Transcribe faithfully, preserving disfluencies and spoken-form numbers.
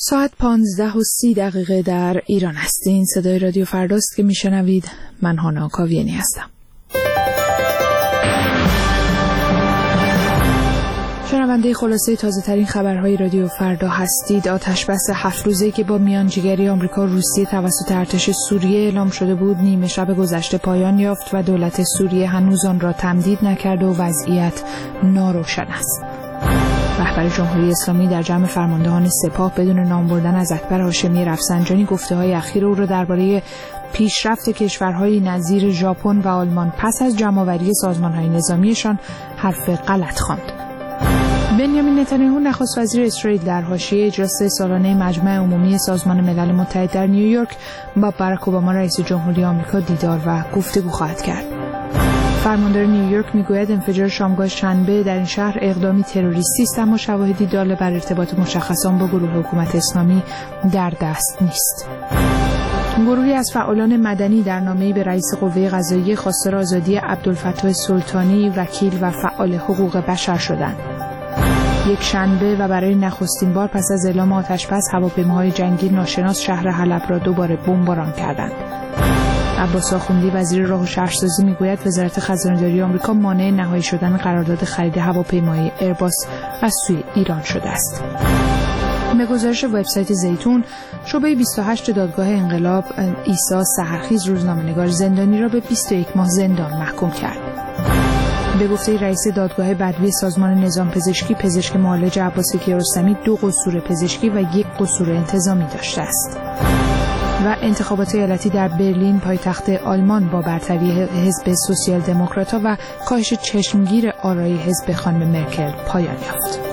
ساعت پانزده و سی دقیقه در ایران است. این صدای رادیو فرداست که میشنوید. من هانا کاویانی هستم. شنونده خلاصه تازه ترین خبرهای رادیو فردا هستید. آتش بس هفت روزه که با میانجیگری آمریکا و روسیه توسط ارتش سوریه اعلام شده بود نیمه شب گذشته پایان یافت و دولت سوریه هنوز آن را تمدید نکرده و وضعیت ناروشن است. رهبر جمهوری اسلامی در جمع فرماندهان سپاه بدون نام بردن از اکبر هاشمی رفسنجانی گفته‌های اخیر او را درباره پیشرفت کشورهای نظیر ژاپن و آلمان پس از جمع‌آوری سازمان‌های نظامیشان حرف غلط خواند. بنیامین نتانیاهو نخست وزیر اسرائیل در حاشیه اجلاس سالانه مجمع عمومی سازمان ملل متحد در نیویورک با باراک اوباما رئیس جمهوری آمریکا دیدار و گفتگو خواهد کرد. فرماندار نیویورک میگوید انفجار شامگاه شنبه در این شهر اقدامی تروریستی است، اما شواهدی دال بر ارتباط مشخصان با گروه حکومت اسلامی در دست نیست. گروهی از فعالان مدنی در نامه‌ای به رئیس قوه قضاییه خواستار آزادی عبدالفتاح سلطانی وکیل و فعال حقوق بشر شدند. یک شنبه و برای نخستین بار پس از اعلام آتش‌بس هواپیماهای جنگی ناشناس شهر حلب را دوباره بمباران کردند. عباس آخوندی وزیر راه و شهرسازی میگوید وزارت خزانه‌داری آمریکا مانع نهایی شدن قرارداد خرید هواپیمای ایرباس از سوی ایران شده است. به گزارش وبسایت زیتون، شعبه بیست و هشت دادگاه انقلاب عیسی سحرخیز روزنامه‌نگار زندانی را به بیست و یک ماه زندان محکوم کرد. به گفته رئیس دادگاه بدوی سازمان نظام پزشکی، پزشک معالج عباس کیارستمی دو قصور پزشکی و یک قصور انتظامی داشته است. و انتخابات ایالتی در برلین پایتخت آلمان با برتری حزب سوسیال دموکرات‌ها و کاهش چشمگیر آرای حزب خانم مرکل پایان یافت.